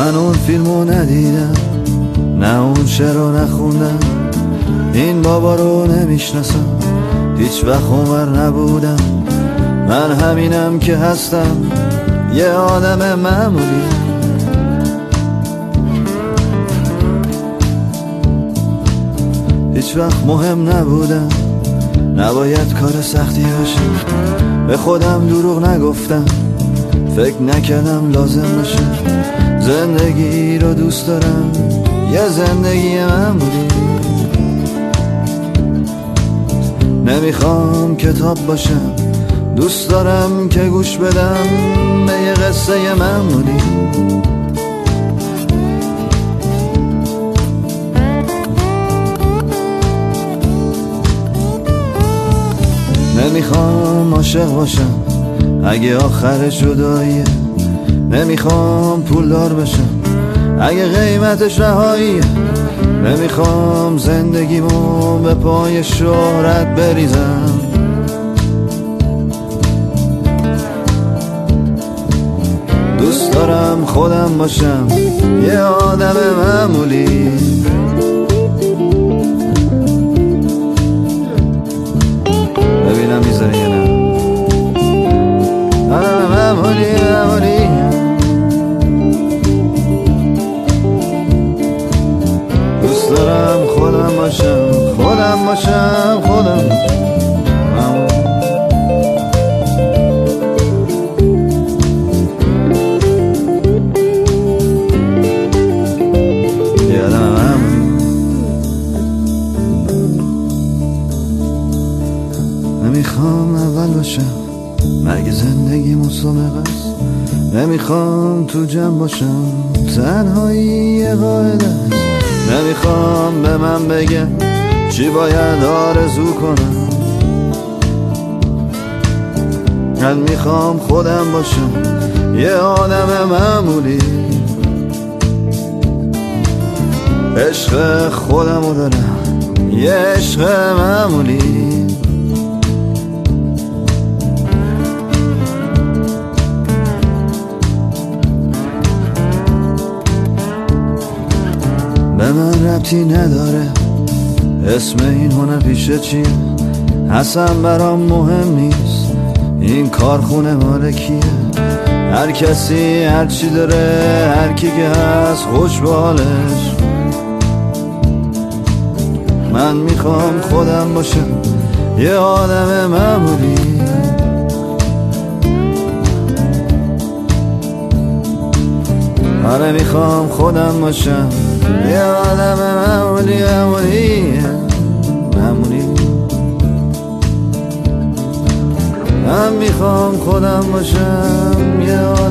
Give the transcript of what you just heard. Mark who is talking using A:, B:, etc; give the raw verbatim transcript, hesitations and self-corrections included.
A: من اون فیلمو ندیدم، نه اون شعر رو نخوندم، این بابا رو نمیشناسم، هیچ وقت عمر نبودم. من همینم که هستم، یه آدم معمولی. هیچ وقت مهم نبودم، نباید کار سختی باشه. به خودم دروغ نگفتم، فکر نکردم لازم باشه. زندگی رو دوست دارم، یه زندگی معمولی. نمیخوام کتاب باشم، دوست دارم که گوش بدم به یه قصه معمولی. نمیخوام عاشق باشم اگه آخر جداییه، نمیخوام پولدار بشم اگه قیمتش رهاییه، نمیخوام زندگیمو به پای شهرت بریزم. دوست دارم خودم باشم، یه آدم معمولی. ببینم میذاری یا نه. آدم معمولی معمولی. دوست دارم خودم باشم، خودم باشم، خودم باشم. نمیخوام اول باشم مگه زندگی مسابقه است، نمیخوام تو جمع باشم تنهایی یه قاعده است، نمیخوام به من بگن چی باید آرزو کنم. من میخوام خودم باشم، یه آدم معمولی. عشق خودمو دارم، یه عشق معمولی. به من ربطی نداره اسم این هنرپیشه چیه، اصلا برام مهم نیست این کارخونه مال کیه. هر کسی هر چی داره، هر کی که هست خوش به حالش. من میخوام خودم باشم، یه آدم معمولی. آره میخوام خودم باشم، یه آدم معمولی معمولی معمولی. من میخوام خودم باشم، یه آدم